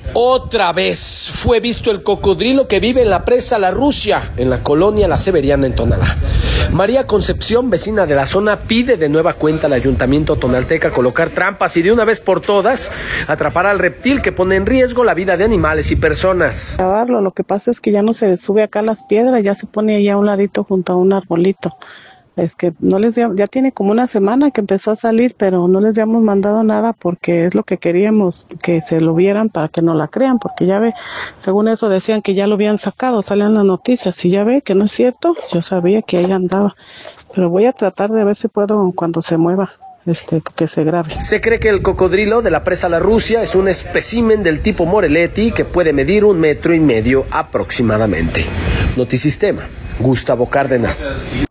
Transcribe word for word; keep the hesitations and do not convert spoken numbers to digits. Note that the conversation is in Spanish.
Otra vez fue visto el cocodrilo que vive en la presa La Rusia, en la colonia La Severiana, en Tonalá. María Concepción, vecina de la zona, pide de nueva cuenta al ayuntamiento tonalteca colocar trampas y de una vez por todas atrapar al reptil que pone en riesgo la vida de animales y personas. Lo que pasa es que ya no se sube acá a las piedras, ya se pone ahí a un ladito junto a un arbolito. Es que no les ya tiene como una semana que empezó a salir, pero no les habíamos mandado nada porque es lo que queríamos, que se lo vieran para que no la crean, porque ya ve, según eso decían que ya lo habían sacado, salían las noticias, y ya ve que no es cierto, yo sabía que ahí andaba, pero voy a tratar de ver si puedo cuando se mueva. Este, que se grabe. Se cree que el cocodrilo de la presa La Rusia es un espécimen del tipo Moreletti que puede medir un metro y medio aproximadamente. Notisistema, Gustavo Cárdenas.